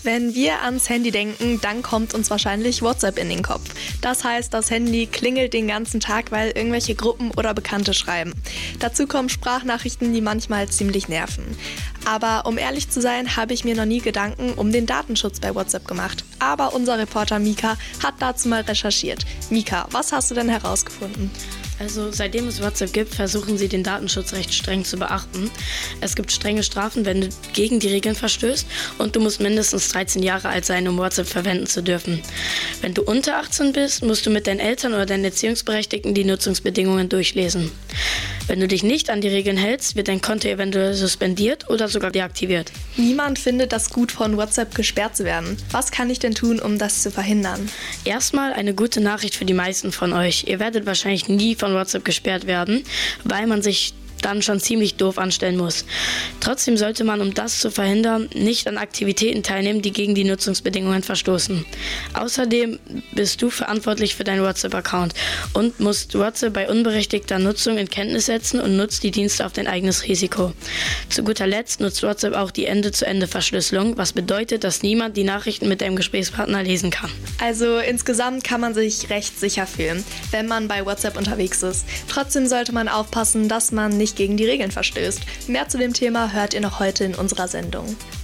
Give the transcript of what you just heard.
Wenn wir ans Handy denken, dann kommt uns wahrscheinlich WhatsApp in den Kopf. Das heißt, das Handy klingelt den ganzen Tag, weil irgendwelche Gruppen oder Bekannte schreiben. Dazu kommen Sprachnachrichten, die manchmal ziemlich nerven. Aber um ehrlich zu sein, habe ich mir noch nie Gedanken um den Datenschutz bei WhatsApp gemacht. Aber unser Reporter Mika hat dazu mal recherchiert. Mika, was hast du denn herausgefunden? Also seitdem es WhatsApp gibt, versuchen sie den Datenschutz recht streng zu beachten. Es gibt strenge Strafen, wenn du gegen die Regeln verstößt, und du musst mindestens 13 Jahre alt sein, um WhatsApp verwenden zu dürfen. Wenn du unter 18 bist, musst du mit deinen Eltern oder deinen Erziehungsberechtigten die Nutzungsbedingungen durchlesen. Wenn du dich nicht an die Regeln hältst, wird dein Konto eventuell suspendiert oder sogar deaktiviert. Niemand findet das gut, von WhatsApp gesperrt zu werden. Was kann ich denn tun, um das zu verhindern? Erstmal eine gute Nachricht für die meisten von euch. Ihr werdet wahrscheinlich nie von WhatsApp gesperrt werden, weil man sich dann schon ziemlich doof anstellen muss. Trotzdem sollte man, um das zu verhindern, nicht an Aktivitäten teilnehmen, die gegen die Nutzungsbedingungen verstoßen. Außerdem bist du verantwortlich für deinen WhatsApp-Account und musst WhatsApp bei unberechtigter Nutzung in Kenntnis setzen und nutzt die Dienste auf dein eigenes Risiko. Zu guter Letzt nutzt WhatsApp auch die Ende-zu-Ende-Verschlüsselung, was bedeutet, dass niemand die Nachrichten mit deinem Gesprächspartner lesen kann. Also insgesamt kann man sich recht sicher fühlen, wenn man bei WhatsApp unterwegs ist. Trotzdem sollte man aufpassen, dass man nicht gegen die Regeln verstößt. Mehr zu dem Thema hört ihr noch heute in unserer Sendung.